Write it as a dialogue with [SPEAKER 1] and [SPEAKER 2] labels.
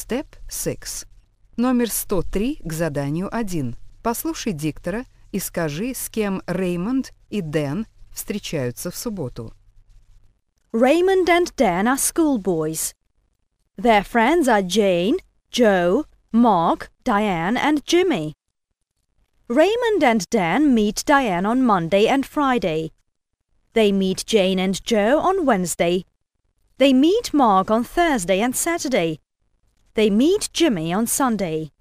[SPEAKER 1] Step 6. Номер 103 к заданию 1. Послушай диктора и скажи, с кем Реймонд и Дэн встречаются в субботу.
[SPEAKER 2] Raymond and Dan are schoolboys. Their friends are Jane, Joe, Mark, Diane and Jimmy. Raymond and Dan meet Diane on Monday and Friday. They meet Jane and Joe on Wednesday. They meet Mark on Thursday and Saturday. They meet Jimmy on Sunday.